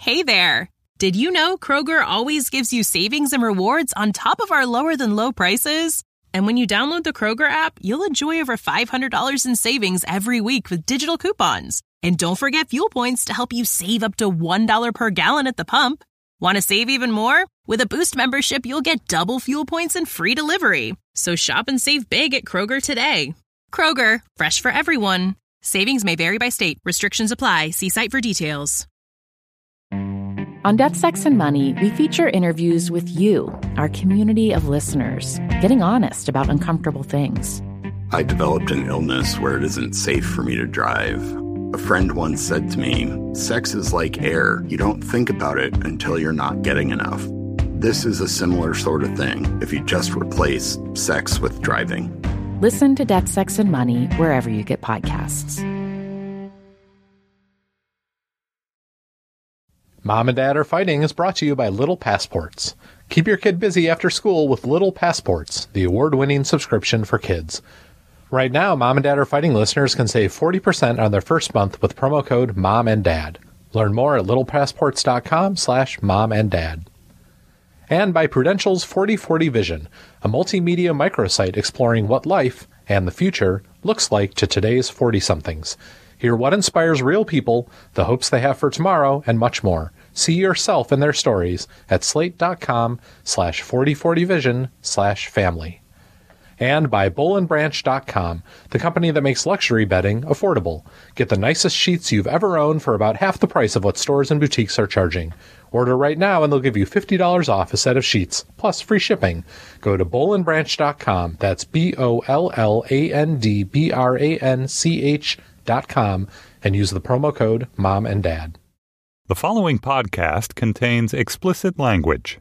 Hey there! Did you know Kroger always gives you savings and rewards on top of our lower-than-low prices? And when you download the Kroger app, you'll enjoy over $500 in savings every week with digital coupons. And don't forget fuel points to help you save up to $1 per gallon at the pump. Want to save even more? With a Boost membership, you'll get double fuel points and free delivery. So shop and save big at Kroger today. Kroger, fresh for everyone. Savings may vary by state. Restrictions apply. See site for details. On Death, Sex, and Money, we feature interviews with you, our community of listeners, getting honest about uncomfortable things. I developed an illness where it isn't safe for me to drive. A friend once said to me, sex is like air. You don't think about it until you're not getting enough. This is a similar sort of thing if you just replace sex with driving. Listen to Death, Sex, and Money wherever you get podcasts. Mom and Dad Are Fighting is brought to you by Little Passports. Keep your kid busy after school with Little Passports, the award-winning subscription for kids. Right now, Mom and Dad Are Fighting listeners can save 40% on their first month with promo code MOMANDDAD. Learn more at littlepassports.com/momanddad. And by Prudential's 40/40 Vision, a multimedia microsite exploring what life and the future looks like to today's 40-somethings. Hear what inspires real people, the hopes they have for tomorrow, and much more. See yourself in their stories at slate.com/4040vision/family. And by BollandBranch.com, the company that makes luxury bedding affordable. Get the nicest sheets you've ever owned for about half the price of what stores and boutiques are charging. Order right now and they'll give you $50 off a set of sheets, plus free shipping. Go to BollandBranch.com, that's BollandBranch.com, and use the promo code Mom and Dad. The following podcast contains explicit language.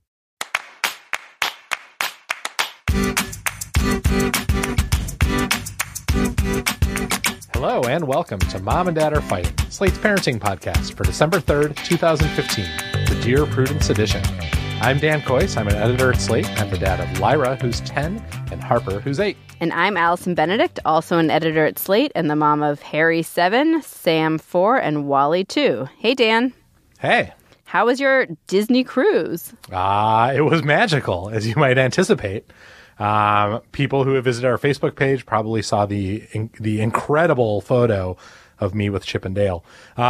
Hello and welcome to Mom and Dad Are Fighting, Slate's parenting podcast for December 3rd, 2015, the Dear Prudence edition. I'm Dan Coyce. I'm an editor at Slate. I'm the dad of Lyra, who's 10, and Harper, who's 8. And I'm Allison Benedict, also an editor at Slate, and the mom of Harry 7, Sam 4, and Wally 2. Hey, Dan. Hey. How was your Disney cruise? It was magical, as you might anticipate. People who have visited our Facebook page probably saw the incredible photo of me with Chip and Dale.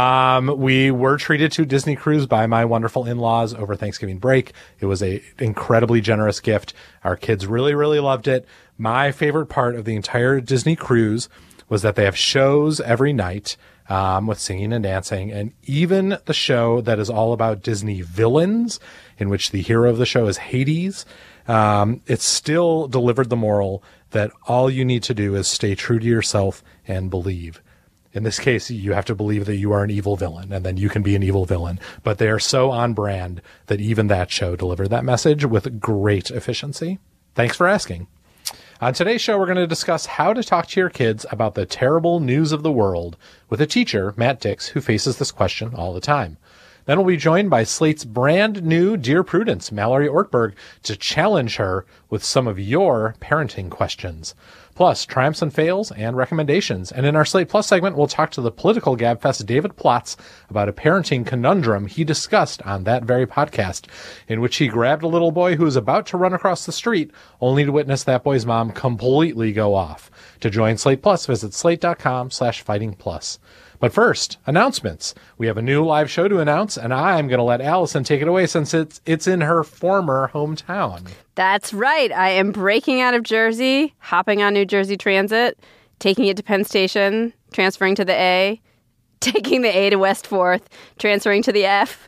We were treated to Disney cruise by my wonderful in-laws over Thanksgiving break. It was a incredibly generous gift. Our kids really, really loved it. My favorite part of the entire Disney cruise was that they have shows every night, with singing and dancing, and even the show that is all about Disney villains, in which the hero of the show is Hades. It still delivered the moral that all you need to do is stay true to yourself and believe. In this case, you have to believe that you are an evil villain, and then you can be an evil villain. But they are so on brand that even that show delivered that message with great efficiency. Thanks for asking. On today's show, we're going to discuss how to talk to your kids about the terrible news of the world with a teacher, Matt Dix, who faces this question all the time. Then we'll be joined by Slate's brand new Dear Prudence, Mallory Ortberg, to challenge her with some of your parenting questions. Plus, triumphs and fails and recommendations. And in our Slate Plus segment, we'll talk to the political gabfest David Plotz about a parenting conundrum he discussed on that very podcast, in which he grabbed a little boy who was about to run across the street, only to witness that boy's mom completely go off. To join Slate Plus, visit slate.com/fightingplus. But first, announcements. We have a new live show to announce, and I'm going to let Allison take it away since it's in her former hometown. That's right. I am breaking out of Jersey, hopping on New Jersey Transit, taking it to Penn Station, transferring to the A, taking the A to West 4th, transferring to the F,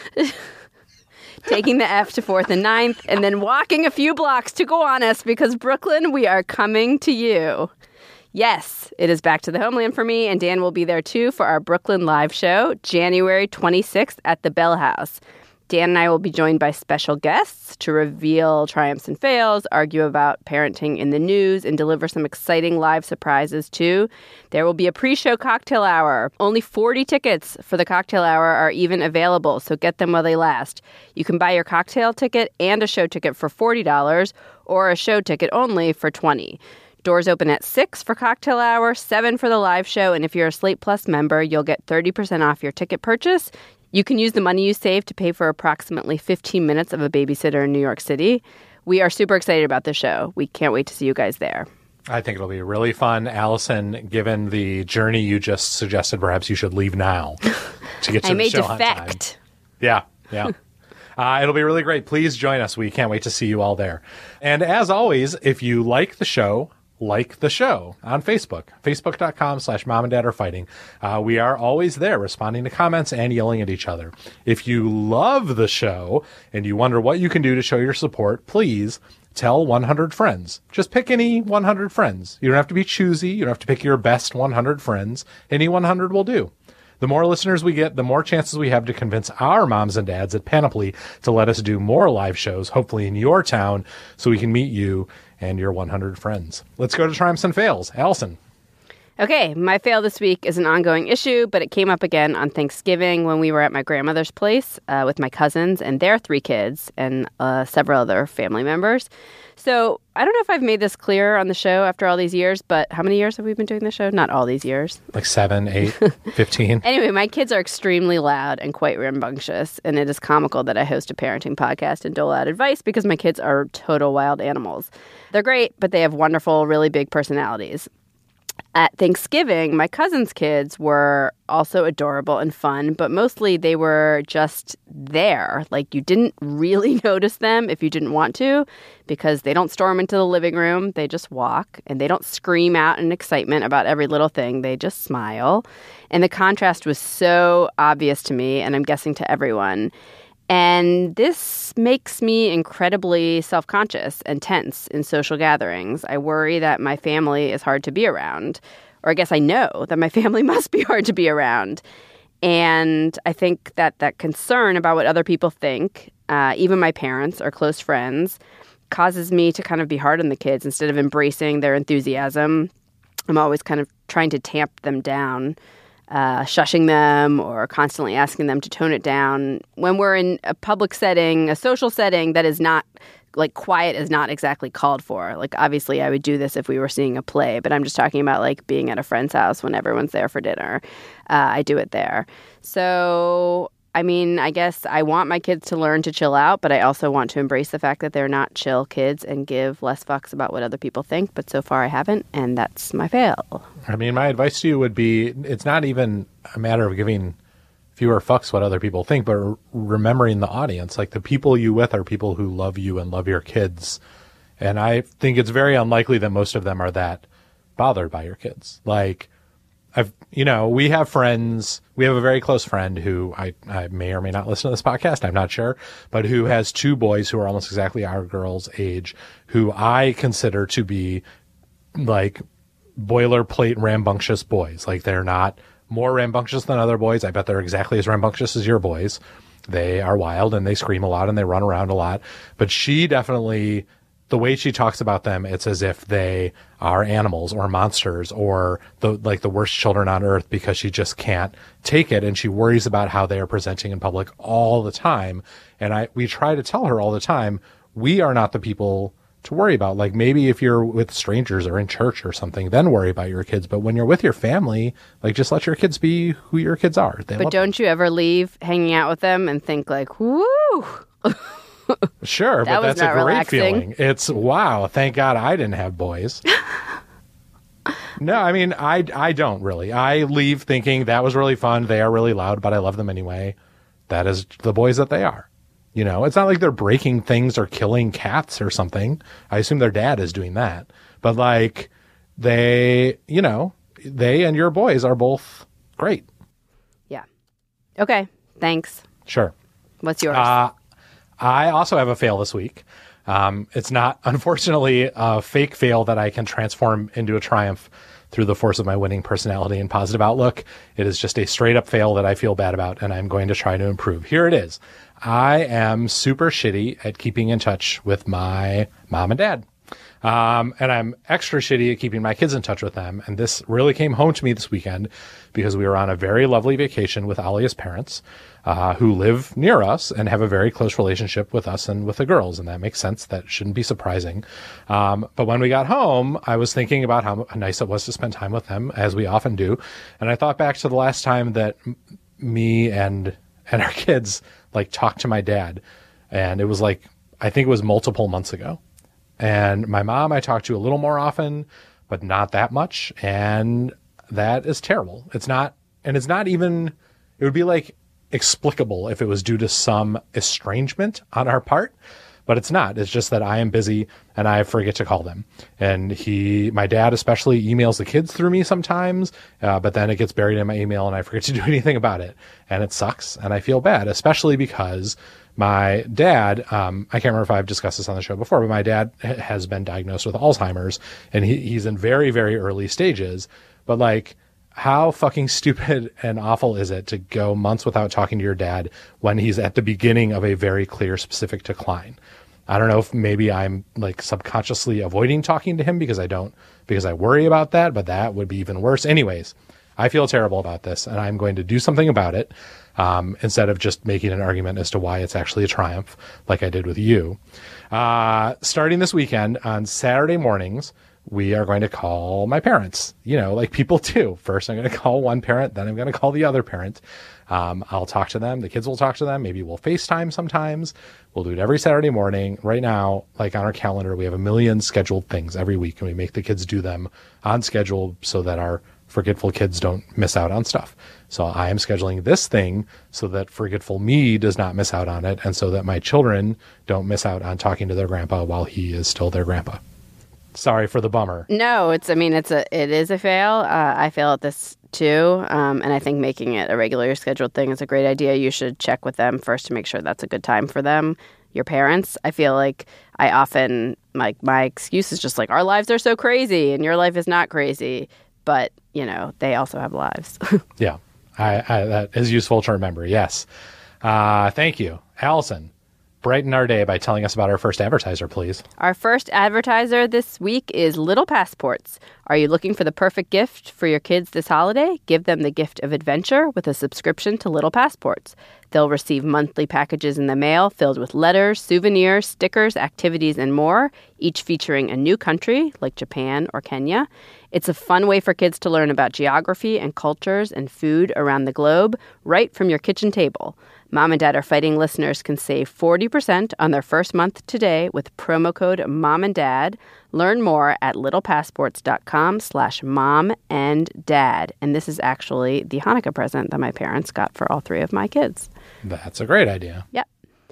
taking the F to 4th and 9th, and then walking a few blocks to Gowanus because Brooklyn, we are coming to you. Yes, it is back to the homeland for me, and Dan will be there too for our Brooklyn live show, January 26th at the Bell House. Dan and I will be joined by special guests to reveal triumphs and fails, argue about parenting in the news, and deliver some exciting live surprises too. There will be a pre-show cocktail hour. Only 40 tickets for the cocktail hour are even available, so get them while they last. You can buy your cocktail ticket and a show ticket for $40 or a show ticket only for $20. Doors open at 6 for cocktail hour, 7 for the live show, and if you're a Slate Plus member, you'll get 30% off your ticket purchase. You can use the money you save to pay for approximately 15 minutes of a babysitter in New York City. We are super excited about this show. We can't wait to see you guys there. I think it'll be really fun. Allison, given the journey you just suggested, perhaps you should leave now to get to the show on time. I may defect. Yeah. It'll be really great. Please join us. We can't wait to see you all there. And as always, if you like the show on Facebook, facebook.com/momanddadarefighting. We are always there responding to comments and yelling at each other. If you love the show and you wonder what you can do to show your support, please tell 100 friends. Just pick any 100 friends. You don't have to be choosy. You don't have to pick your best 100 friends. Any 100 will do. The more listeners we get, the more chances we have to convince our moms and dads at Panoply to let us do more live shows, hopefully in your town, so we can meet you and your 100 friends. Let's go to Triumphs and Fails. Allison. Okay, my fail this week is an ongoing issue, but it came up again on Thanksgiving when we were at my grandmother's place with my cousins and their 3 kids and several other family members. So I don't know if I've made this clear on the show after all these years, but how many years have we been doing the show? Not all these years. Like 7, 8, 15. Anyway, my kids are extremely loud and quite rambunctious, and it is comical that I host a parenting podcast and dole out advice because my kids are total wild animals. They're great, but they have wonderful, really big personalities. At Thanksgiving, my cousin's kids were also adorable and fun, but mostly they were just there. Like, you didn't really notice them if you didn't want to, because they don't storm into the living room. They just walk, and they don't scream out in excitement about every little thing. They just smile. And the contrast was so obvious to me, and I'm guessing to everyone. And this makes me incredibly self-conscious and tense in social gatherings. I worry that my family is hard to be around. Or I guess I know that my family must be hard to be around. And I think that that concern about what other people think, even my parents or close friends, causes me to kind of be hard on the kids instead of embracing their enthusiasm. I'm always kind of trying to tamp them down. Shushing them or constantly asking them to tone it down. When we're in a public setting, a social setting that is not, like, quiet is not exactly called for. Like, obviously I would do this if we were seeing a play, but I'm just talking about, like, being at a friend's house when everyone's there for dinner. I do it there. So, I mean, I guess I want my kids to learn to chill out, but I also want to embrace the fact that they're not chill kids and give less fucks about what other people think. But so far I haven't, and that's my fail. I mean, my advice to you would be, it's not even a matter of giving fewer fucks what other people think, but remembering the audience. Like, the people you with are people who love you and love your kids. And I think it's very unlikely that most of them are that bothered by your kids. Like, we have friends. We have a very close friend who I may or may not listen to this podcast. I'm not sure, but who has 2 boys who are almost exactly our girl's age, who I consider to be like boilerplate rambunctious boys. Like, they're not more rambunctious than other boys. I bet they're exactly as rambunctious as your boys. They are wild and they scream a lot and they run around a lot. But she definitely, the way she talks about them, it's as if they are animals or monsters or the worst children on earth, because she just can't take it. And she worries about how they are presenting in public all the time. And we try to tell her all the time, we are not the people to worry about. Like, maybe if you're with strangers or in church or something, then worry about your kids. But when you're with your family, like, just let your kids be who your kids are. But don't you ever leave hanging out with them and think, like, woo! Sure, but that's a great relaxing feeling. It's, wow, thank God I didn't have boys. No, I mean, I don't really. I leave thinking that was really fun. They are really loud, but I love them anyway. That is the boys that they are. You know, it's not like they're breaking things or killing cats or something. I assume their dad is doing that. But, like, they and your boys are both great. Yeah. Okay. Thanks. Sure. What's yours? I also have a fail this week. It's not, unfortunately, a fake fail that I can transform into a triumph through the force of my winning personality and positive outlook. It is just a straight up fail that I feel bad about, and I'm going to try to improve. Here it is. I am super shitty at keeping in touch with my mom and dad. And I'm extra shitty at keeping my kids in touch with them. And this really came home to me this weekend because we were on a very lovely vacation with Alia's parents, who live near us and have a very close relationship with us and with the girls. And that makes sense. That shouldn't be surprising. But when we got home, I was thinking about how nice it was to spend time with them, as we often do. And I thought back to the last time that me and and our kids like talk to my dad. And it was like, I think it was multiple months ago. And my mom, I talk to a little more often, but not that much. And that is terrible. It's not even, it would be like explicable if it was due to some estrangement on our part, but it's not. It's just that I am busy and I forget to call them. And my dad especially emails the kids through me sometimes, but then it gets buried in my email and I forget to do anything about it. And it sucks. And I feel bad, especially because my dad, I can't remember if I've discussed this on the show before, but my dad has been diagnosed with Alzheimer's and he's in very, very early stages. But like, how fucking stupid and awful is it to go months without talking to your dad when he's at the beginning of a very clear, specific decline? I don't know if maybe I'm like subconsciously avoiding talking to him because I worry about that, but that would be even worse. Anyways, I feel terrible about this and I'm going to do something about it. Instead of just making an argument as to why it's actually a triumph like I did with you. Starting this weekend on Saturday mornings, we are going to call my parents, like people do. First, I'm going to call one parent, then I'm going to call the other parent. I'll talk to them. The kids will talk to them. Maybe we'll FaceTime sometimes. We'll do it every Saturday morning. Right now, like on our calendar, we have a million scheduled things every week, and we make the kids do them on schedule so that our forgetful kids don't miss out on stuff. So I am scheduling this thing so that forgetful me does not miss out on it, and so that my children don't miss out on talking to their grandpa while he is still their grandpa. Sorry for the bummer. No, it is a fail. I fail at this too. And I think making it a regularly scheduled thing is a great idea. You should check with them first to make sure that's a good time for them, your parents. I feel like I often, like, my excuse is just like, our lives are so crazy and your life is not crazy. But, they also have lives. Yeah, that is useful to remember. Yes. Thank you. Allison, brighten our day by telling us about our first advertiser, please. Our first advertiser this week is Little Passports. Are you looking for the perfect gift for your kids this holiday? Give them the gift of adventure with a subscription to Little Passports. They'll receive monthly packages in the mail filled with letters, souvenirs, stickers, activities, and more, each featuring a new country like Japan or Kenya. It's a fun way for kids to learn about geography and cultures and food around the globe right from your kitchen table. Mom and Dad Are Fighting listeners can save 40% on their first month today with promo code MOMANDDAD. Learn more at littlepassports.com/momanddad. And this is actually the Hanukkah present that my parents got for all three of my kids. That's a great idea. Yep.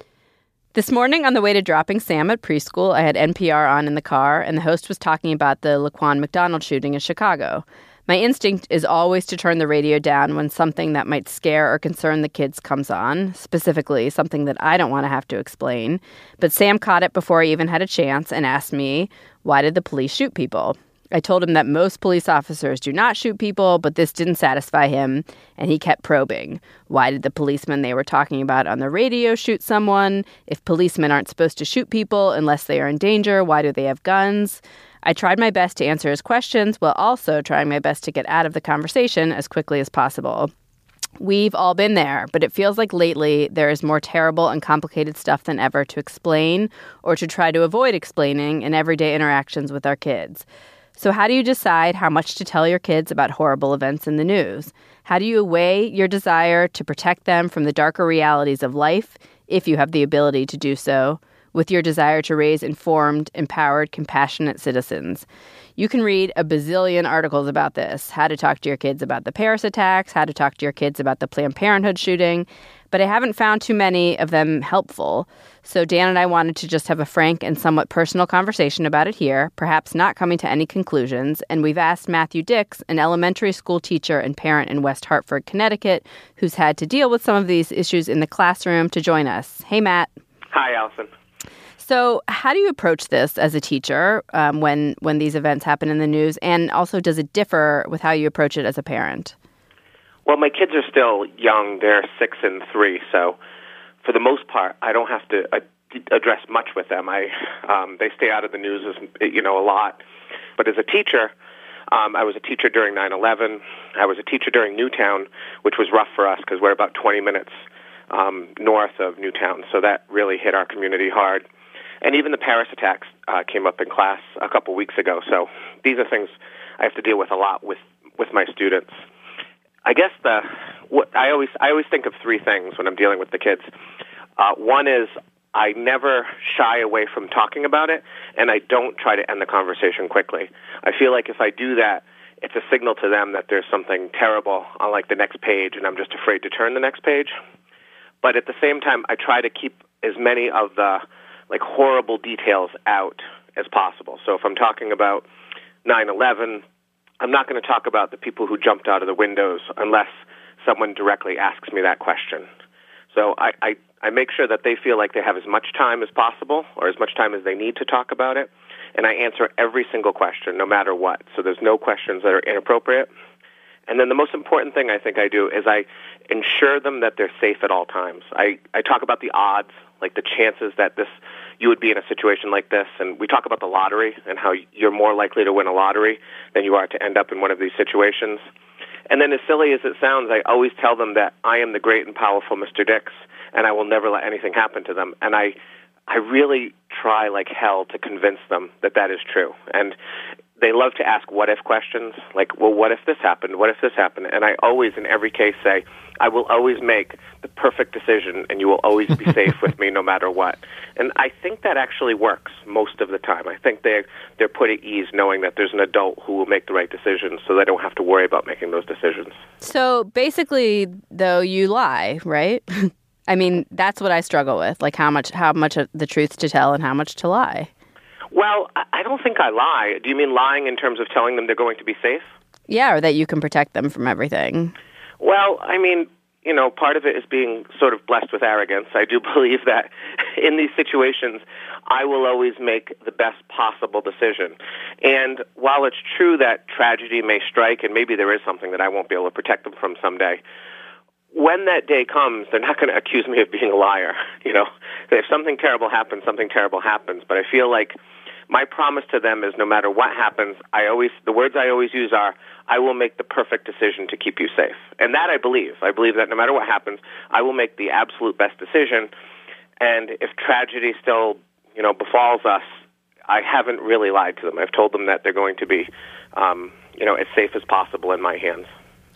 This morning on the way to dropping Sam at preschool, I had NPR on in the car, and the host was talking about the Laquan McDonald shooting in Chicago. My instinct is always to turn the radio down when something that might scare or concern the kids comes on, specifically something that I don't want to have to explain. But Sam caught it before I even had a chance and asked me, why did the police shoot people? I told him that most police officers do not shoot people, but this didn't satisfy him, and he kept probing. Why did the policeman they were talking about on the radio shoot someone? If policemen aren't supposed to shoot people unless they are in danger, why do they have guns? I tried my best to answer his questions while also trying my best to get out of the conversation as quickly as possible. We've all been there, but it feels like lately there is more terrible and complicated stuff than ever to explain or to try to avoid explaining in everyday interactions with our kids. So how do you decide how much to tell your kids about horrible events in the news? How do you weigh your desire to protect them from the darker realities of life, if you have the ability to do so, with your desire to raise informed, empowered, compassionate citizens? You can read a bazillion articles about this, how to talk to your kids about the Paris attacks, how to talk to your kids about the Planned Parenthood shooting, but I haven't found too many of them helpful. So Dan and I wanted to just have a frank and somewhat personal conversation about it here, perhaps not coming to any conclusions, and we've asked Matthew Dix, an elementary school teacher and parent in West Hartford, Connecticut, who's had to deal with some of these issues in the classroom, to join us. Hey, Matt. Hi, Allison. So how do you approach this as a teacher when these events happen in the news? And also, does it differ with how you approach it as a parent? Well, my kids are still young. They're 6 and 3, so for the most part, I don't have to address much with them. They stay out of the news, a lot. But as a teacher, I was a teacher during 9/11. I was a teacher during Newtown, which was rough for us because we're about 20 minutes north of Newtown, so that really hit our community hard. And even the Paris attacks came up in class a couple weeks ago. So these are things I have to deal with a lot with my students. I guess I always think of three things when I'm dealing with the kids. One is I never shy away from talking about it, and I don't try to end the conversation quickly. I feel like if I do that, it's a signal to them that there's something terrible on like the next page, and I'm just afraid to turn the next page. But at the same time, I try to keep as many of the like horrible details out as possible. So if I'm talking about 9/11, I'm not going to talk about the people who jumped out of the windows unless someone directly asks me that question. So I make sure that they feel like they have as much time as possible or as much time as they need to talk about it, and I answer every single question, no matter what. So there's no questions that are inappropriate. And then the most important thing I think I do is I ensure them that they're safe at all times. I talk about the odds, like the chances that you would be in a situation like this, and we talk about the lottery and how you're more likely to win a lottery than you are to end up in one of these situations. And then as silly as it sounds, I always tell them that I am the great and powerful Mr. Dix, and I will never let anything happen to them. And I really try like hell to convince them that that is true. And they love to ask what-if questions, like, well, what if this happened? What if this happened? And I always, in every case, say, I will always make the perfect decision, and you will always be safe with me no matter what. And I think that actually works most of the time. I think they're put at ease knowing that there's an adult who will make the right decisions, so they don't have to worry about making those decisions. So basically, though, you lie, right? I mean, that's what I struggle with, like how much of the truth to tell and how much to lie. Well, I don't think I lie. Do you mean lying in terms of telling them they're going to be safe? Yeah, or that you can protect them from everything. Well, I mean, you know, part of it is being sort of blessed with arrogance. I do believe that in these situations, I will always make the best possible decision. And while it's true that tragedy may strike, and maybe there is something that I won't be able to protect them from someday, when that day comes, they're not going to accuse me of being a liar. You know, if something terrible happens, something terrible happens. But I feel like my promise to them is no matter what happens, the words I always use are, I will make the perfect decision to keep you safe. And that I believe. I believe that no matter what happens, I will make the absolute best decision. And if tragedy still, you know, befalls us, I haven't really lied to them. I've told them that they're going to be, you know, as safe as possible in my hands.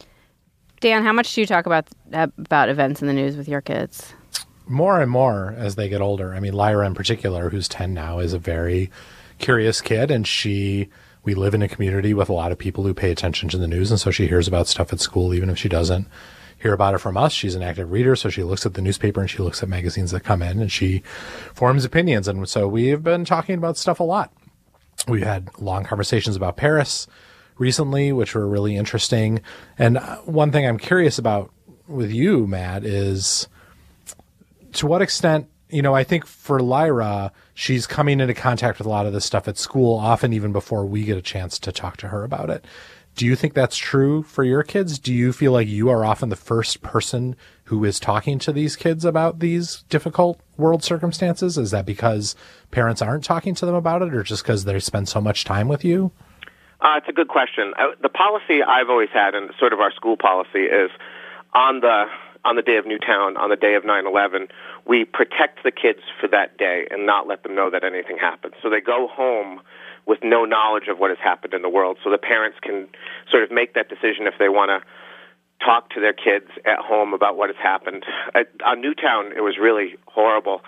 Dan, how much do you talk about events in the news with your kids? More and more as they get older. I mean, Lyra in particular, who's 10 now, is a very curious kid, and we live in a community with a lot of people who pay attention to the news, and so she hears about stuff at school, even if she doesn't hear about it from us. She's an active reader, so she looks at the newspaper and she looks at magazines that come in, and she forms opinions. And so we've been talking about stuff a lot. We had long conversations about Paris recently, which were really interesting. And one thing I'm curious about with you, Matt, is to what extent, you know, I think for Lyra, she's coming into contact with a lot of this stuff at school, often even before we get a chance to talk to her about it. Do you think that's true for your kids? Do you feel like you are often the first person who is talking to these kids about these difficult world circumstances? Is that because parents aren't talking to them about it, or just because they spend so much time with you? It's a good question. The policy I've always had, and sort of our school policy, is on the day of Newtown, on the day of 9/11, we protect the kids for that day and not let them know that anything happened. So they go home with no knowledge of what has happened in the world, so the parents can sort of make that decision if they want to talk to their kids at home about what has happened. On Newtown, it was really horrible.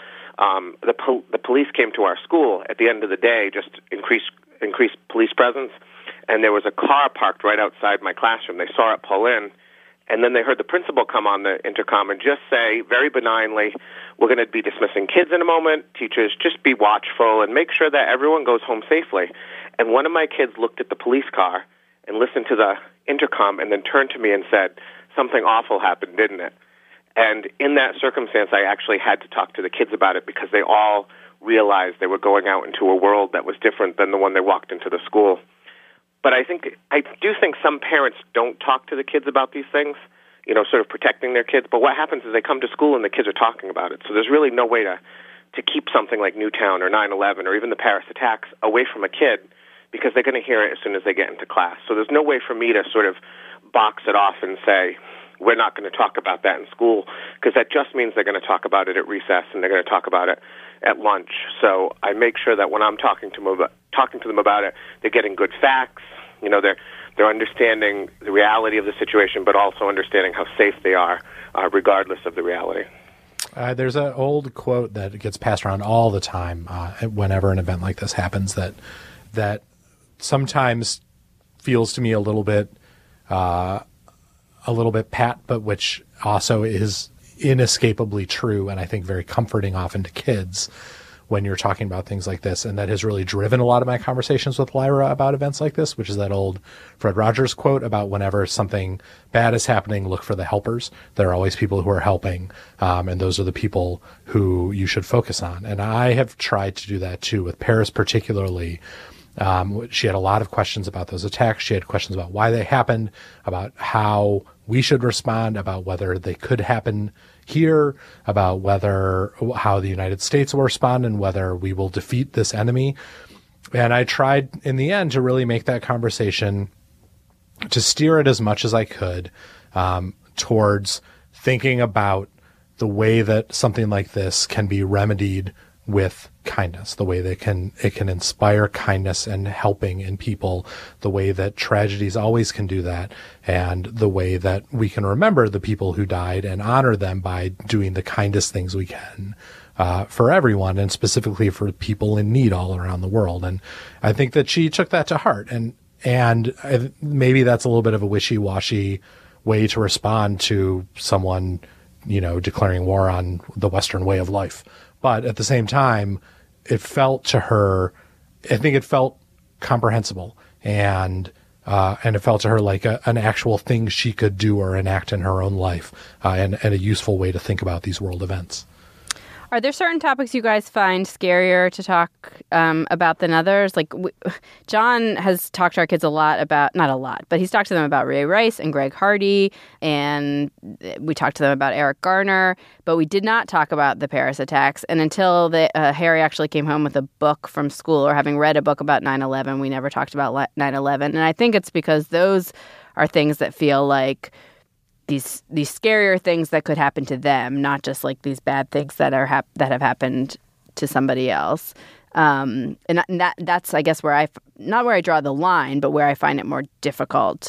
The police came to our school at the end of the day, just increased police presence, and there was a car parked right outside my classroom. They saw it pull in, and then they heard the principal come on the intercom and just say, very benignly, we're going to be dismissing kids in a moment. Teachers, just be watchful and make sure that everyone goes home safely. And one of my kids looked at the police car and listened to the intercom and then turned to me and said, something awful happened, didn't it? And in that circumstance, I actually had to talk to the kids about it because they all realized they were going out into a world that was different than the one they walked into the school. But I do think some parents don't talk to the kids about these things, you know, sort of protecting their kids. But what happens is they come to school and the kids are talking about it. So there's really no way to keep something like Newtown or 9/11 or even the Paris attacks away from a kid because they're going to hear it as soon as they get into class. So there's no way for me to sort of box it off and say, we're not going to talk about that in school, because that just means they're going to talk about it at recess and they're going to talk about it at lunch. So I make sure that when I'm talking to them about it, they're getting good facts. You know, they're they're understanding the reality of the situation, but also understanding how safe they are, regardless of the reality. There's an old quote that gets passed around all the time whenever an event like this happens that sometimes feels to me a little bit pat, but which also is inescapably true, and I think very comforting often to kids when you're talking about things like this, and that has really driven a lot of my conversations with Lyra about events like this, which is that old Fred Rogers quote about whenever something bad is happening, look for the helpers. There are always people who are helping, and those are the people who you should focus on. And I have tried to do that too, with Paris particularly. She had a lot of questions about those attacks. She had questions about why they happened, about how we should respond, about whether they could happen here, about how the United States will respond and whether we will defeat this enemy. And I tried in the end to really make that conversation, to steer it as much as I could towards thinking about the way that something like this can be remedied with kindness, the way that it can inspire kindness and helping in people, the way that tragedies always can do that, and the way that we can remember the people who died and honor them by doing the kindest things we can for everyone, and specifically for people in need all around the world. And I think that she took that to heart, and maybe that's a little bit of a wishy-washy way to respond to someone, declaring war on the Western way of life. But at the same time, it felt to her, I think it felt comprehensible, and it felt to her like an actual thing she could do or enact in her own life, and a useful way to think about these world events. Are there certain topics you guys find scarier to talk about than others? Like, John has talked to our kids a lot about, not a lot, but he's talked to them about Ray Rice and Greg Hardy, and we talked to them about Eric Garner, but we did not talk about the Paris attacks. And until Harry actually came home with a book from school, or having read a book about 9/11, we never talked about 9/11. And I think it's because those are things that feel like these scarier things that could happen to them, not just like these bad things that have happened to somebody else. And that's, I guess, not where I draw the line, but where I find it more difficult.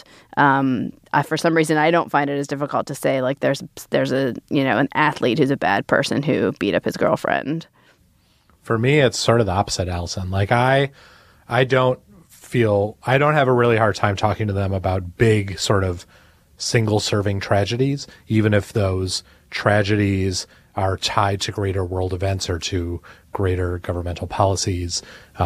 For some reason, I don't find it as difficult to say, like, there's a, an athlete who's a bad person who beat up his girlfriend. For me, it's sort of the opposite, Allison. Like, I don't have a really hard time talking to them about big sort of single-serving tragedies, even if those tragedies are tied to greater world events or to greater governmental policies,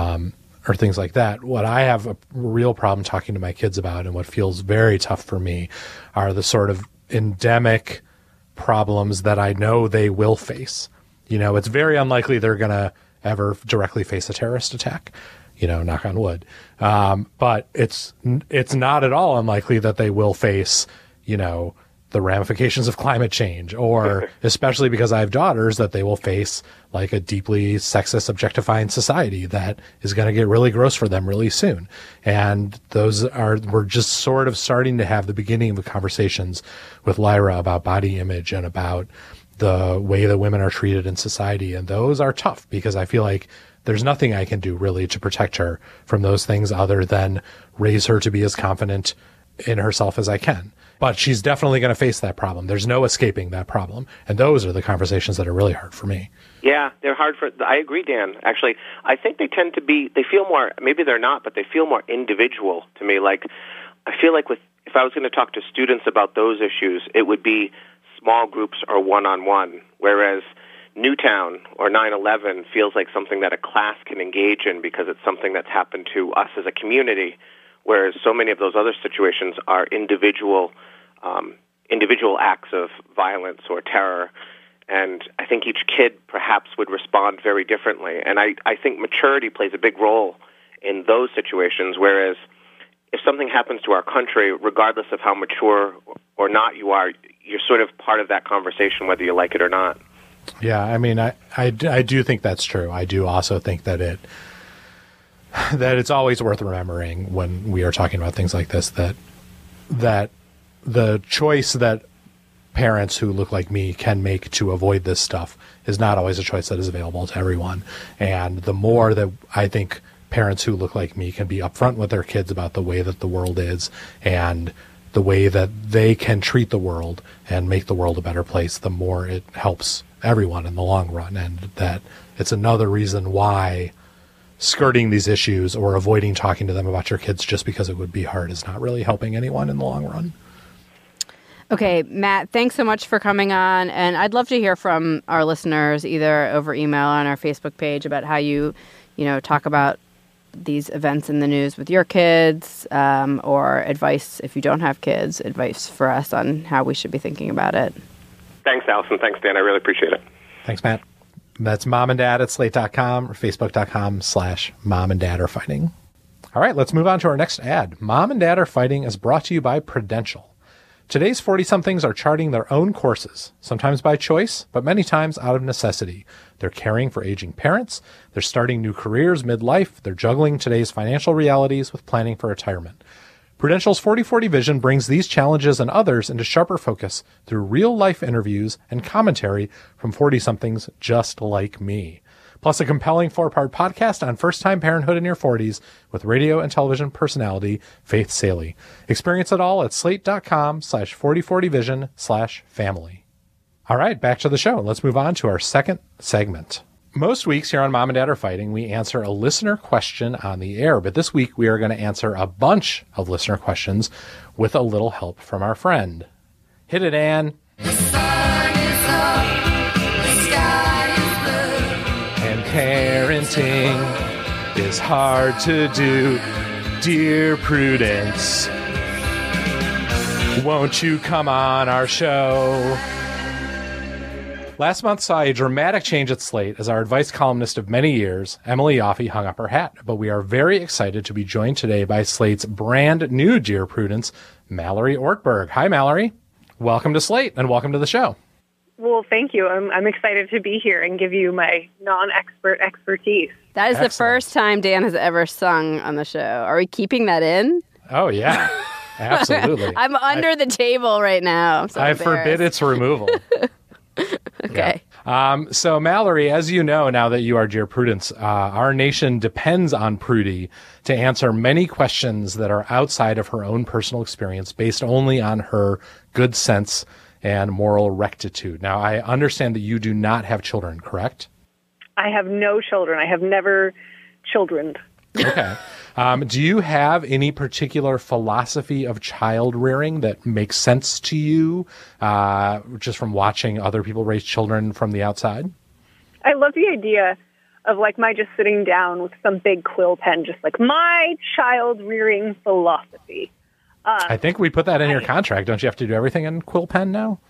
or things like that. What I have a real problem talking to my kids about, and what feels very tough for me, are the sort of endemic problems that I know they will face. It's very unlikely they're going to ever directly face a terrorist attack, knock on wood. But it's not at all unlikely that they will face, the ramifications of climate change, or especially because I have daughters, that they will face like a deeply sexist, objectifying society that is going to get really gross for them really soon. And we're just sort of starting to have the beginning of the conversations with Lyra about body image and about the way that women are treated in society. And those are tough, because I feel like there's nothing I can do really to protect her from those things other than raise her to be as confident in herself as I can. But she's definitely going to face that problem. There's no escaping that problem. And those are the conversations that are really hard for me. Yeah, they're hard I agree, Dan. Actually, I think they feel more, maybe they're not, but they feel more individual to me. Like, I feel like if I was going to talk to students about those issues, it would be small groups or one-on-one, whereas Newtown or 9/11 feels like something that a class can engage in because it's something that's happened to us as a community, whereas so many of those other situations are individual acts of violence or terror. And I think each kid perhaps would respond very differently. And I think maturity plays a big role in those situations, whereas if something happens to our country, regardless of how mature or not you are, you're sort of part of that conversation whether you like it or not. Yeah, I mean, I do think that's true. I do also think that it's always worth remembering when we are talking about things like this, that the choice that parents who look like me can make to avoid this stuff is not always a choice that is available to everyone. And the more that I think parents who look like me can be upfront with their kids about the way that the world is and the way that they can treat the world and make the world a better place, the more it helps everyone in the long run. And that it's another reason why skirting these issues or avoiding talking to them about your kids just because it would be hard is not really helping anyone in the long run. Okay, Matt, thanks so much for coming on. And I'd love to hear from our listeners, either over email or on our Facebook page, about how you talk about these events in the news with your kids, or advice if you don't have kids, advice for us on how we should be thinking about it. Thanks, Allison. Thanks, Dan. I really appreciate it. Thanks, Matt. That's momanddad@slate.com or facebook.com/momanddadAreFighting. All right, let's move on to our next ad. Mom and Dad Are Fighting is brought to you by Prudential. Today's 40-somethings are charting their own courses, sometimes by choice, but many times out of necessity. They're caring for aging parents, they're starting new careers midlife, they're juggling today's financial realities with planning for retirement. Prudential's 40/40 Vision brings these challenges and others into sharper focus through real-life interviews and commentary from 40-somethings just like me. Plus a compelling 4-part podcast on first-time parenthood in your 40s with radio and television personality Faith Saley. Experience it all at slate.com/4040vision/family. All right, back to the show. Let's move on to our second segment. Most weeks here on Mom and Dad Are Fighting, we answer a listener question on the air, but this week we are going to answer a bunch of listener questions with a little help from our friend. Hit it, Ann. The sun is up, the sky is blue, and parenting is hard to do. Dear Prudence, won't you come on our show? Last month saw a dramatic change at Slate as our advice columnist of many years, Emily Yoffe, hung up her hat. But we are very excited to be joined today by Slate's brand new Dear Prudence, Mallory Ortberg. Hi, Mallory. Welcome to Slate and welcome to the show. Well, thank you. I'm excited to be here and give you my non-expert expertise. That is Excellent. The first time Dan has ever sung on the show. Are we keeping that in? Oh, yeah. Absolutely. I'm under the table right now. So I forbid its removal. Okay. Yeah. So, Mallory, as you know, now that you are Dear Prudence, our nation depends on Prudy to answer many questions that are outside of her own personal experience, based only on her good sense and moral rectitude. Now, I understand that you do not have children, correct? I have no children. I have never childrened. Okay. Do you have any particular philosophy of child rearing that makes sense to you, just from watching other people raise children from the outside? I love the idea of my just sitting down with some big quill pen, just my child rearing philosophy. I think we put that in your contract. Don't you have to do everything in quill pen now?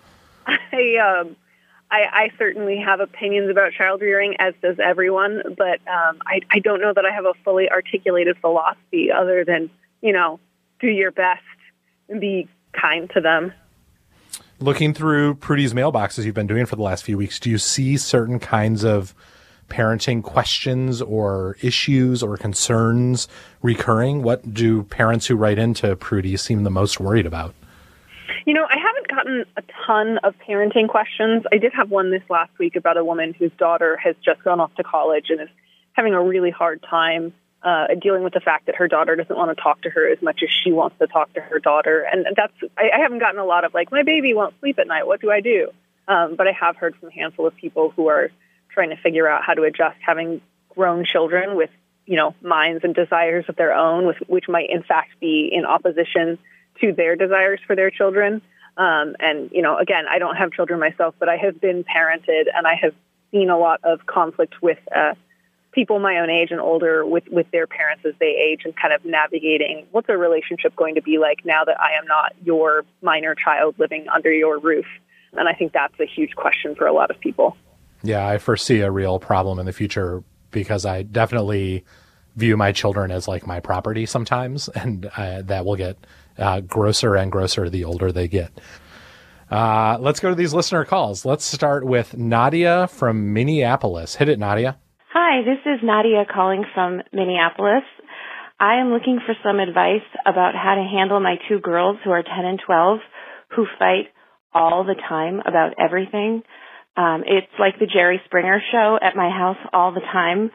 I certainly have opinions about child rearing, as does everyone, but I don't know that I have a fully articulated philosophy other than, do your best and be kind to them. Looking through Prudy's mailbox, as you've been doing for the last few weeks, do you see certain kinds of parenting questions or issues or concerns recurring? What do parents who write into Prudy seem the most worried about? I haven't gotten a ton of parenting questions. I did have one this last week about a woman whose daughter has just gone off to college and is having a really hard time dealing with the fact that her daughter doesn't want to talk to her as much as she wants to talk to her daughter. And I haven't gotten a lot of my baby won't sleep at night. What do I do? But I have heard from a handful of people who are trying to figure out how to adjust having grown children with, minds and desires of their own, which might in fact be in opposition to their desires for their children. Again, I don't have children myself, but I have been parented and I have seen a lot of conflict with people my own age and older with their parents as they age and kind of navigating what's their relationship going to be like now that I am not your minor child living under your roof. And I think that's a huge question for a lot of people. Yeah, I foresee a real problem in the future because I definitely view my children as my property sometimes, and that will get grosser and grosser the older they get. Let's go to these listener calls. Let's start with Nadia from Minneapolis. Hit it, Nadia. Hi, this is Nadia calling from Minneapolis. I am looking for some advice about how to handle my two girls who are 10 and 12 who fight all the time about everything. It's like the Jerry Springer show at my house all the time.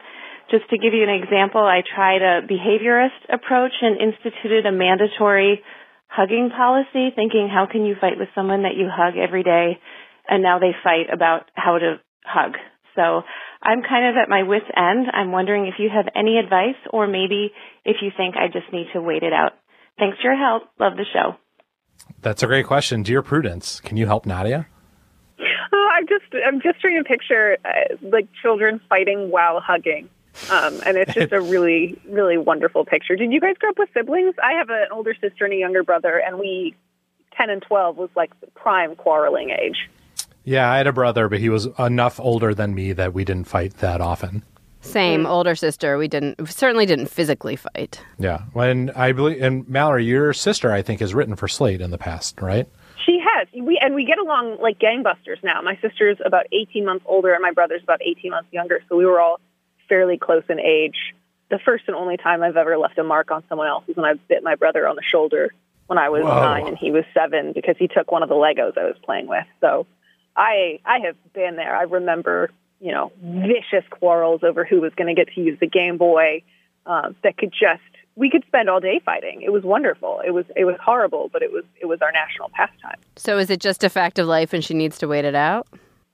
Just to give you an example, I tried a behaviorist approach and instituted a mandatory hugging policy, thinking, how can you fight with someone that you hug every day? And now they fight about how to hug. So I'm kind of at my wit's end. I'm wondering if you have any advice, or maybe if you think I just need to wait it out. Thanks for your help. Love the show. That's a great question. Dear Prudence, can you help Nadia? Oh, I'm just trying to picture like children fighting while hugging. And it's just a really, really wonderful picture. Did you guys grow up with siblings? I have an older sister and a younger brother, and 10 and 12 was like the prime quarreling age. Yeah, I had a brother, but he was enough older than me that we didn't fight that often. Same, older sister. We certainly didn't physically fight. Yeah. When I believe, and Mallory, your sister, I think, has written for Slate in the past, right? She has. We get along like gangbusters now. My sister's about 18 months older, and my brother's about 18 months younger, so we were all fairly close in age. The first and only time I've ever left a mark on someone else is when I bit my brother on the shoulder when I was 9 and he was 7 because he took one of the Legos I was playing with. So I have been there. I remember, vicious quarrels over who was going to get to use the Game Boy that we could spend all day fighting. It was wonderful. It was horrible, but it was our national pastime. So is it just a fact of life and she needs to wait it out?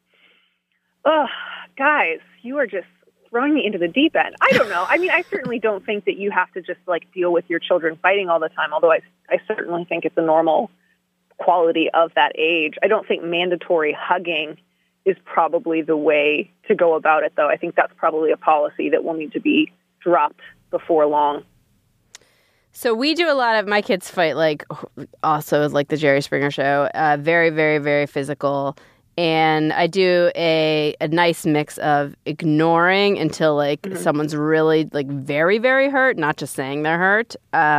Oh, guys, you are just throwing me into the deep end. I don't know. I mean, I certainly don't think that you have to just deal with your children fighting all the time, although I certainly think it's a normal quality of that age. I don't think mandatory hugging is probably the way to go about it, though. I think that's probably a policy that will need to be dropped before long. So we do a lot of, my kids fight also like the Jerry Springer Show, very, very, very physical. And I do a nice mix of ignoring until someone's really very, very hurt, not just saying they're hurt,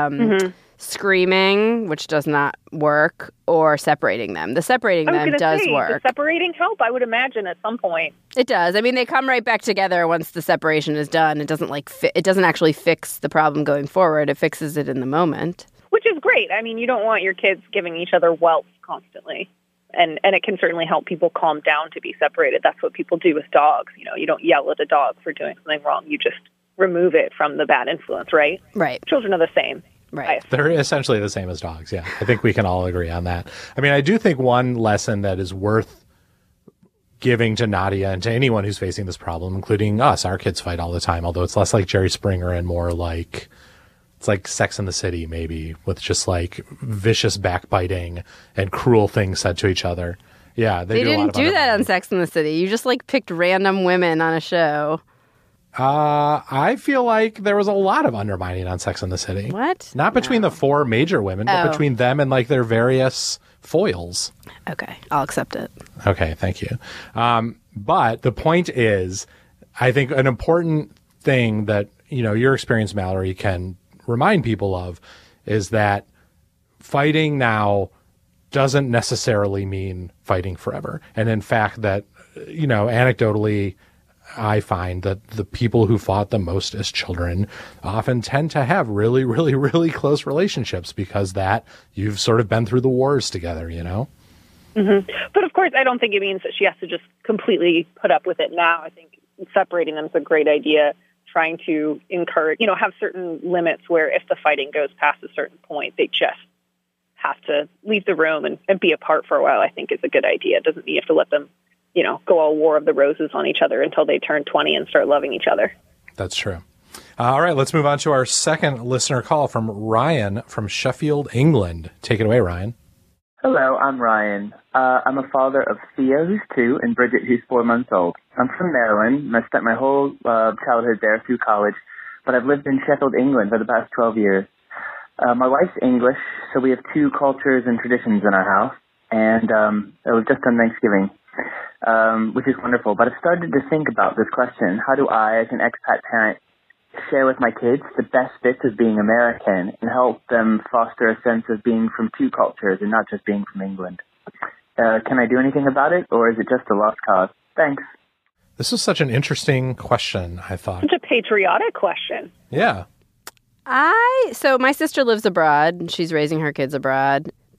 screaming, which does not work, or separating them. The separating them does work. Does separating help? I would imagine at some point. It does. I mean, they come right back together once the separation is done. It doesn't it doesn't actually fix the problem going forward. It fixes it in the moment. Which is great. I mean, you don't want your kids giving each other welts constantly. And it can certainly help people calm down to be separated. That's what people do with dogs. You don't yell at a dog for doing something wrong. You just remove it from the bad influence, right? Right. Children are the same. Right. They're essentially the same as dogs, yeah. I think we can all agree on that. I mean, I do think one lesson that is worth giving to Nadia and to anyone who's facing this problem, including us, our kids fight all the time, although it's less like Jerry Springer and more like... It's like Sex and the City, maybe, with just vicious backbiting and cruel things said to each other. Yeah, they didn't do that on Sex and the City. You just picked random women on a show. I feel like there was a lot of undermining on Sex and the City. What? Not between the 4 major women, but between them and their various foils. Okay, I'll accept it. Okay, thank you. But the point is, I think an important thing that your experience, Mallory, can remind people of is that fighting now doesn't necessarily mean fighting forever. And in fact, that, anecdotally, I find that the people who fought the most as children often tend to have really, really, really close relationships because you've sort of been through the wars together, Mm-hmm. But of course, I don't think it means that she has to just completely put up with it now. I think separating them is a great idea. Trying to encourage, have certain limits where if the fighting goes past a certain point, they just have to leave the room and be apart for a while, I think is a good idea. It doesn't mean you have to let them, go all War of the Roses on each other until they turn 20 and start loving each other. That's true. All right, let's move on to our second listener call from Ryan from Sheffield, England. Take it away, Ryan. Hello, I'm Ryan. I'm a father of Thea, who's 2, and Bridget, who's 4 months old. I'm from Maryland, and I spent my whole childhood there through college, but I've lived in Sheffield, England for the past 12 years. My wife's English, so we have 2 cultures and traditions in our house, and it was just on Thanksgiving, which is wonderful. But I started to think about this question: how do I, as an expat parent, share with my kids the best bits of being American and help them foster a sense of being from 2 cultures and not just being from England? Can I do anything about it, or is it just a lost cause? Thanks. This is such an interesting question, I thought. Such a patriotic question. Yeah. So my sister lives abroad. She's raising her kids abroad.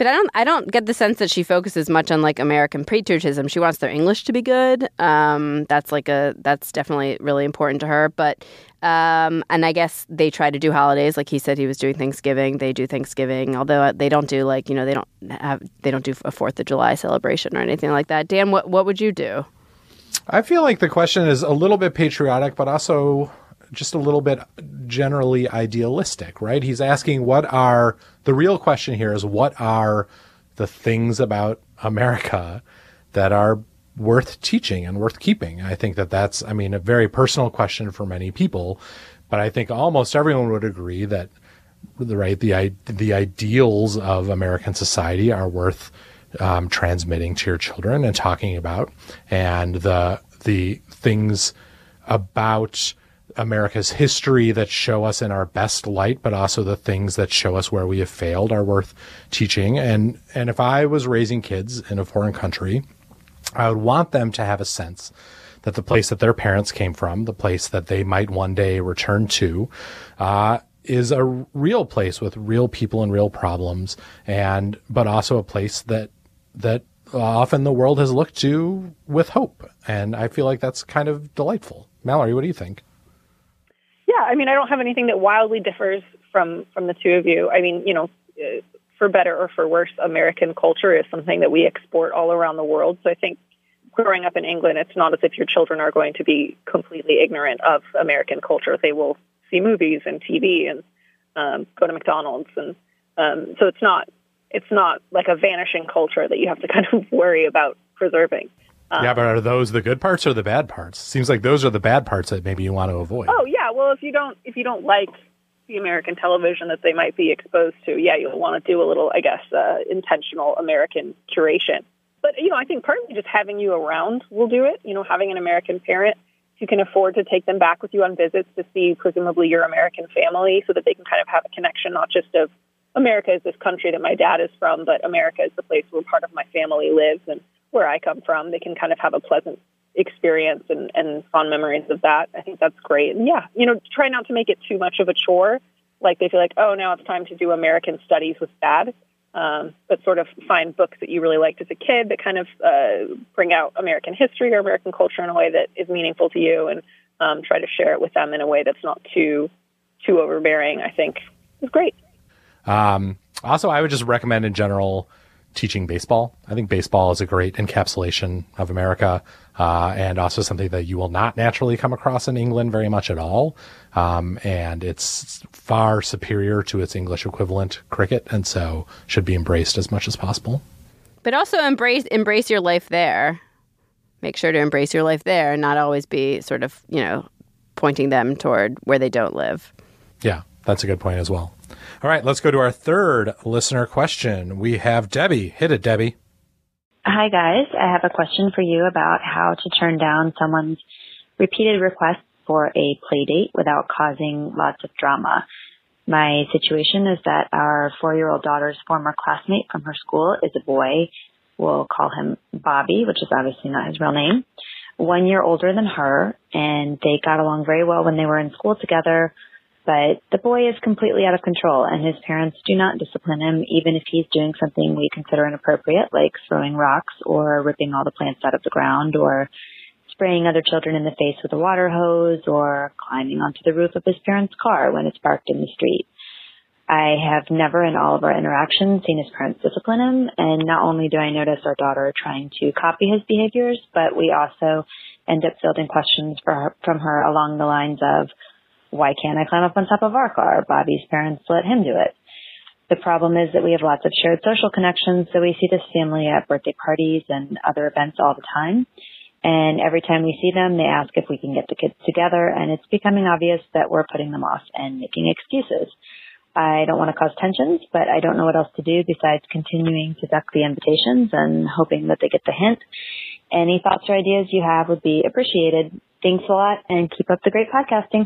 But I don't get the sense that she focuses much on like American patriotism. She wants their English to be good. That's definitely really important to her. But and I guess they try to do holidays. Like he said, he was doing Thanksgiving. They do Thanksgiving, although they don't do like, they don't do a 4th of July celebration or anything like that. Dan, what would you do? I feel like the question is a little bit patriotic, but also just a little bit generally idealistic, right? He's asking the real question here is, what are the things about America that are worth teaching and worth keeping? I think that's a very personal question for many people, but I think almost everyone would agree that, right, the ideals of American society are worth transmitting to your children and talking about, and the things about America's history that show us in our best light, but also the things that show us where we have failed are worth teaching. And if I was raising kids in a foreign country, I would want them to have a sense that the place that their parents came from, the place that they might one day return to, is a real place with real people and real problems, but also a place that often the world has looked to with hope. And I feel like that's kind of delightful. Mallory, what do you think? Yeah, I don't have anything that wildly differs from the two of you. For better or for worse, American culture is something that we export all around the world. So I think growing up in England, it's not as if your children are going to be completely ignorant of American culture. They will see movies and TV and go to McDonald's. And so it's not like a vanishing culture that you have to kind of worry about preserving. Yeah, but are those the good parts or the bad parts? Seems like those are the bad parts that maybe you want to avoid. Oh yeah, well if you don't like the American television that they might be exposed to, yeah, you'll want to do a little, I guess, intentional American curation. But I think partly just having you around will do it. Having an American parent who can afford to take them back with you on visits to see presumably your American family, so that they can kind of have a connection, not just of America is this country that my dad is from, but America is the place where part of my family lives and where I come from. They can kind of have a pleasant experience and fond memories of that. I think that's great. And yeah, try not to make it too much of a chore. Like they feel like, oh, now it's time to do American studies with Dad. But sort of find books that you really liked as a kid that kind of bring out American history or American culture in a way that is meaningful to you, and try to share it with them in a way that's not too overbearing, I think is great. Also, I would just recommend in general teaching baseball. I think baseball is a great encapsulation of America, and also something that you will not naturally come across in England very much at all. And it's far superior to its English equivalent, cricket, and so should be embraced as much as possible. But also embrace your life there. Make sure to embrace your life there and not always be sort of, pointing them toward where they don't live. Yeah, that's a good point as well. All right, let's go to our third listener question. We have Debbie. Hit it, Debbie. Hi, guys. I have a question for you about how to turn down someone's repeated requests for a play date without causing lots of drama. My situation is that our 4-year-old daughter's former classmate from her school is a boy. We'll call him Bobby, which is obviously not his real name. 1 year older than her, and they got along very well when they were in school together. But the boy is completely out of control, and his parents do not discipline him, even if he's doing something we consider inappropriate, like throwing rocks or ripping all the plants out of the ground or spraying other children in the face with a water hose or climbing onto the roof of his parents' car when it's parked in the street. I have never in all of our interactions seen his parents discipline him, and not only do I notice our daughter trying to copy his behaviors, but we also end up fielding questions from her along the lines of, why can't I climb up on top of our car? Bobby's parents let him do it. The problem is that we have lots of shared social connections, so we see this family at birthday parties and other events all the time. And every time we see them, they ask if we can get the kids together, and it's becoming obvious that we're putting them off and making excuses. I don't want to cause tensions, but I don't know what else to do besides continuing to duck the invitations and hoping that they get the hint. Any thoughts or ideas you have would be appreciated. Thanks a lot, and keep up the great podcasting.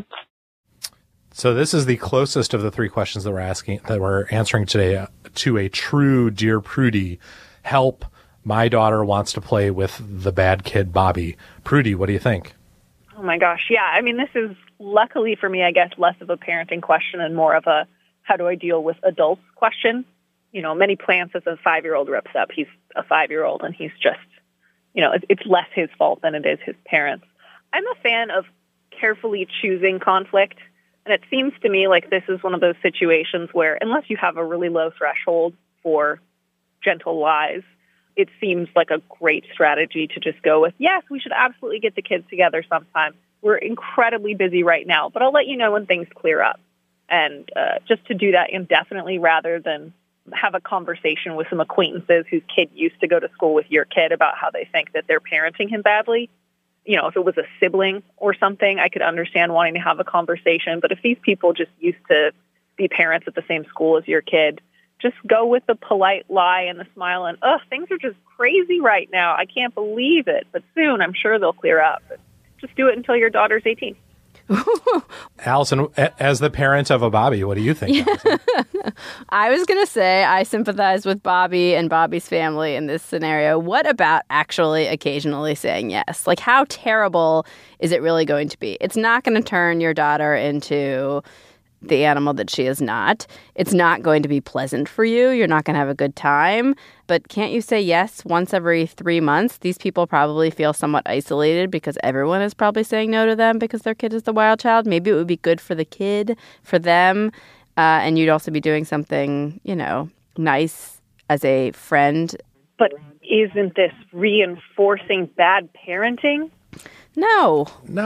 So this is the closest of the three questions that we're answering today to a true Dear Prudie. Help, my daughter wants to play with the bad kid Bobby. Prudie, what do you think? Oh my gosh, yeah. This is luckily for me, I guess, less of a parenting question and more of a how do I deal with adults question. many plants as a 5-year-old rips up. He's a 5-year-old and he's just, it's less his fault than it is his parents. I'm a fan of carefully choosing conflict. And it seems to me like this is one of those situations where unless you have a really low threshold for gentle lies, it seems like a great strategy to just go with, yes, we should absolutely get the kids together sometime. We're incredibly busy right now, but I'll let you know when things clear up. And just to do that indefinitely rather than have a conversation with some acquaintances whose kid used to go to school with your kid about how they think that they're parenting him badly. If it was a sibling or something, I could understand wanting to have a conversation. But if these people just used to be parents at the same school as your kid, just go with the polite lie and the smile and, things are just crazy right now. I can't believe it. But soon, I'm sure they'll clear up. But just do it until your daughter's 18. Allison, as the parent of a Bobby, what do you think? I was going to say I sympathize with Bobby and Bobby's family in this scenario. What about actually occasionally saying yes? Like, how terrible is it really going to be? It's not going to turn your daughter into the animal that she is not. It's not going to be pleasant for you. You're not going to have a good time. But can't you say yes once every 3 months? These people probably feel somewhat isolated because everyone is probably saying no to them because their kid is the wild child. Maybe it would be good for the kid, for them, and you'd also be doing something, nice as a friend. But isn't this reinforcing bad parenting? No.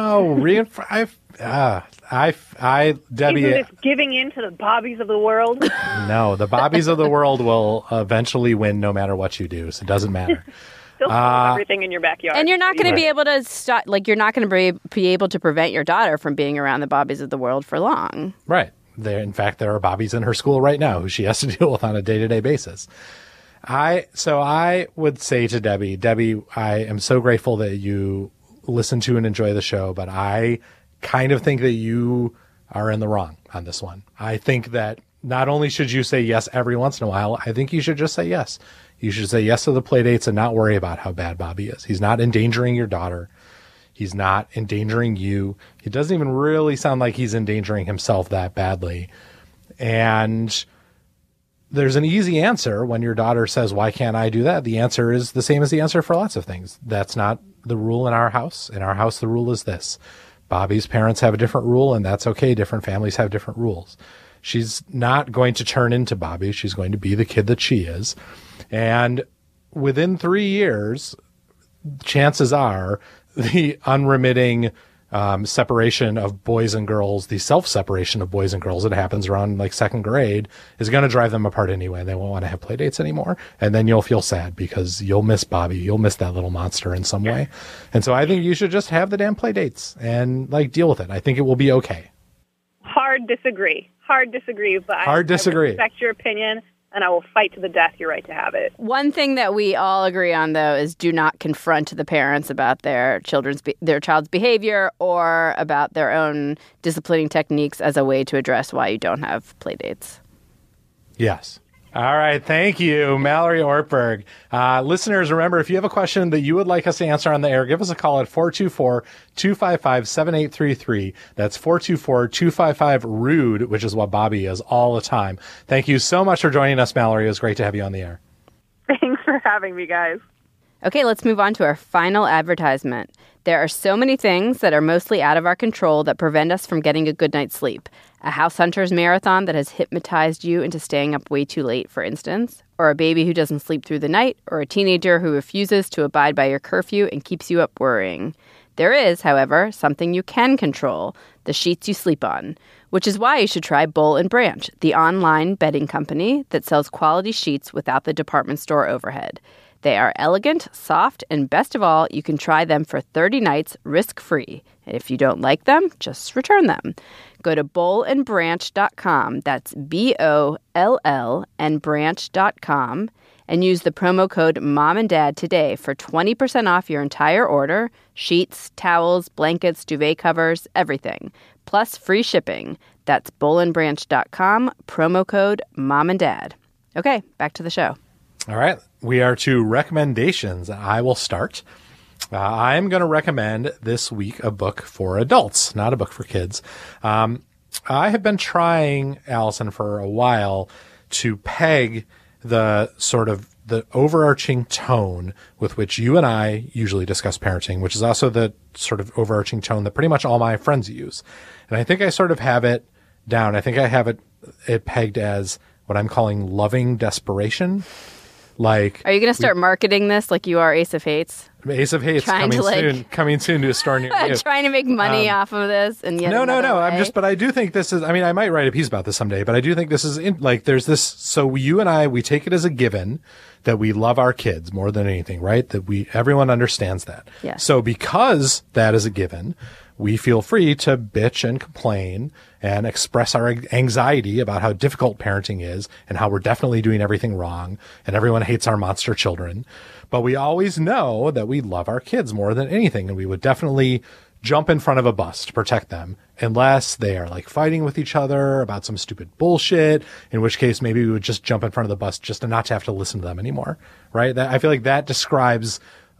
Debbie. Isn't this giving in to the Bobbies of the world? No, the Bobbies of the world will eventually win no matter what you do, so it doesn't matter. They'll steal everything in your backyard. And you're not going to be able to stop, you're not going to be able to prevent your daughter from being around the Bobbies of the world for long. Right. In fact, there are Bobbies in her school right now who she has to deal with on a day-to-day basis. So I would say to Debbie, I am so grateful that you listen to and enjoy the show, but I kind of think that you are in the wrong on this one. I think that not only should you say yes every once in a while, I think you should just say yes. You should say yes to the play dates and not worry about how bad Bobby is. He's not endangering your daughter. He's not endangering you. It doesn't even really sound like he's endangering himself that badly. And there's an easy answer when your daughter says, why can't I do that? The answer is the same as the answer for lots of things. That's not the rule in our house. In our house, the rule is this. Bobby's parents have a different rule, and that's okay. Different families have different rules. She's not going to turn into Bobby. She's going to be the kid that she is. And within 3 years, chances are the unremitting separation of boys and girls, the self-separation of boys and girls that happens around second grade is going to drive them apart anyway. They won't want to have play dates anymore. And then you'll feel sad because you'll miss Bobby. You'll miss that little monster in some way. And so I think you should just have the damn play dates and deal with it. I think it will be okay. Hard disagree, but I respect your opinion. And I will fight to the death your right to have it. One thing that we all agree on, though, is do not confront the parents about their child's behavior or about their own disciplining techniques as a way to address why you don't have play dates. Yes. All right. Thank you, Mallory Ortberg. Listeners, remember, if you have a question that you would like us to answer on the air, give us a call at 424-255-7833. That's 424-255-RUDE, which is what Bobby is all the time. Thank you so much for joining us, Mallory. It was great to have you on the air. Thanks for having me, guys. Okay, let's move on to our final advertisement. There are so many things that are mostly out of our control that prevent us from getting a good night's sleep. A house hunter's marathon that has hypnotized you into staying up way too late, for instance, or a baby who doesn't sleep through the night, or a teenager who refuses to abide by your curfew and keeps you up worrying. There is, however, something you can control, the sheets you sleep on, which is why you should try Boll & Branch, the online bedding company that sells quality sheets without the department store overhead. They are elegant, soft, and best of all, you can try them for 30 nights risk-free. And if you don't like them, just return them. Go to bollandbranch.com, that's B-O-L-L and branch.com, and use the promo code MOMANDDAD today for 20% off your entire order, sheets, towels, blankets, duvet covers, everything, plus free shipping. That's bollandbranch.com, promo code MOMANDDAD. Okay, back to the show. All right. We are to recommendations. I will start. I'm going to recommend this week a book for adults, not a book for kids. I have been trying, Allison, for a while to peg the sort of the overarching tone with which you and I usually discuss parenting, which is also the sort of overarching tone that pretty much all my friends use. And I think I sort of have it down. I think I have it pegged as what I'm calling loving desperation. Like, are you going to start marketing this like you are Ace of Hates? Ace of Hates coming soon to a store near you. Trying to make money off of this, and yet no. Way. But I do think this is. I mean, I might write a piece about this someday. But I do think this is there's this. So you and I, we take it as a given that we love our kids more than anything, right? That everyone understands that. Yeah. So because that is a given, we feel free to bitch and complain and express our anxiety about how difficult parenting is and how we're definitely doing everything wrong and everyone hates our monster children. But we always know that we love our kids more than anything, and we would definitely jump in front of a bus to protect them unless they are like fighting with each other about some stupid bullshit, in which case maybe we would just jump in front of the bus just to not have to listen to them anymore, right? I feel like that describes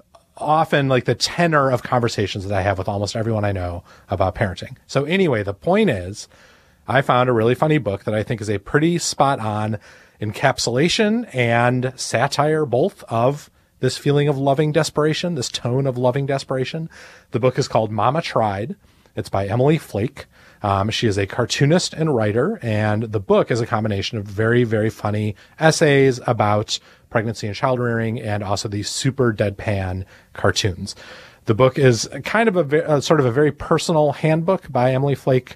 often like the tenor of conversations that I have with almost everyone I know about parenting. So anyway, the point is I found a really funny book that I think is a pretty spot on encapsulation and satire both of this feeling of loving desperation, this tone of loving desperation. The book is called Mama Tried. It's by Emily Flake. She is a cartoonist and writer, and the book is a combination of very, very funny essays about pregnancy and child rearing and also these super deadpan cartoons. The book is kind of a sort of a very personal handbook by Emily Flake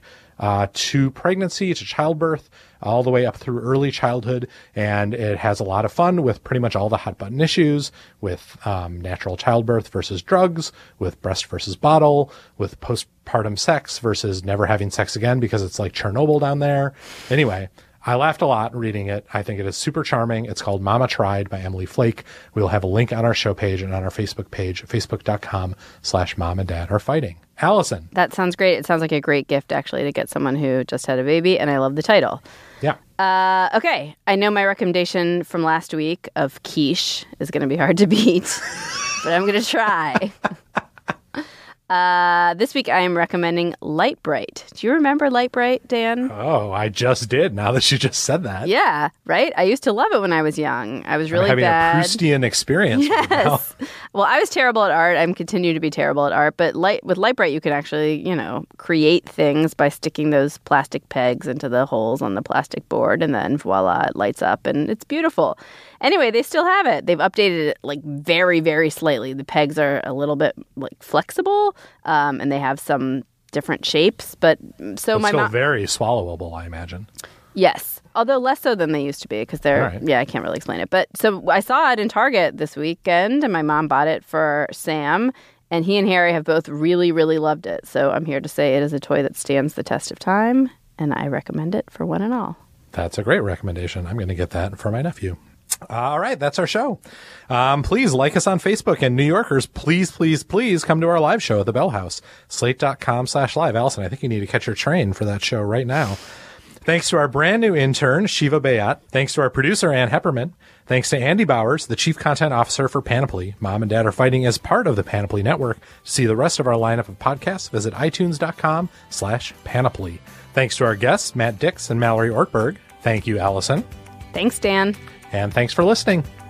to pregnancy, to childbirth, all the way up through early childhood. And it has a lot of fun with pretty much all the hot button issues, with natural childbirth versus drugs, with breast versus bottle, with postpartum sex versus never having sex again because it's like Chernobyl down there. Anyway, I laughed a lot reading it. I think it is super charming. It's called Mama Tried by Emily Flake. We'll have a link on our show page and on our Facebook page, facebook.com/momandadarfighting. Allison. That sounds great. It sounds like a great gift, actually, to get someone who just had a baby, and I love the title. Yeah. Okay. I know my recommendation from last week of quiche is going to be hard to beat, but I'm going to try. This week I am recommending Light Bright. Do you remember Light Bright, Dan? Oh, I just did, now that you just said that. Yeah, right? I used to love it when I was young. I was really having bad. A Proustian experience right now. Well, I was terrible at art. I'm continue to be terrible at art. But with Light Bright, you can actually, create things by sticking those plastic pegs into the holes on the plastic board. And then voila, it lights up. And it's beautiful. Anyway, they still have it. They've updated it like very, very slightly. The pegs are a little bit like flexible, and they have some different shapes. But still very swallowable, I imagine. Yes, although less so than they used to be because they're I can't really explain it. But so I saw it in Target this weekend, and my mom bought it for Sam, and he and Harry have both really, really loved it. So I'm here to say it is a toy that stands the test of time, and I recommend it for one and all. That's a great recommendation. I'm going to get that for my nephew. All right, that's our show. Please like us on Facebook, and New Yorkers, please, please, please come to our live show at the Bell House, slate.com/live. Allison, I think you need to catch your train for that show right now. Thanks to our brand new intern, Shiva Bayat. Thanks to our producer, Ann Hepperman. Thanks to Andy Bowers, the Chief Content Officer for Panoply. Mom and Dad are fighting as part of the Panoply Network. To see the rest of our lineup of podcasts, visit itunes.com/panoply. Thanks to our guests, Matt Dix and Mallory Ortberg. Thank you, Allison. Thanks, Dan. And thanks for listening.